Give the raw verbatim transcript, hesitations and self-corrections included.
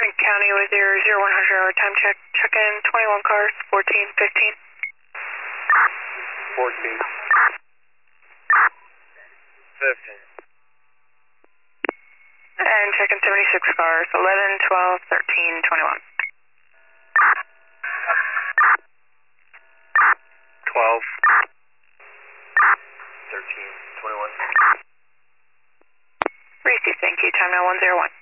Morning County with your zero one hundred hour time check. Check in twenty-one cars, fourteen, fifteen. fourteen. fifteen. And check in seventy-six cars, eleven, twelve, thirteen, twenty-one. twelve. thirteen, twenty-one. Receive, thank you. Time now one zero one.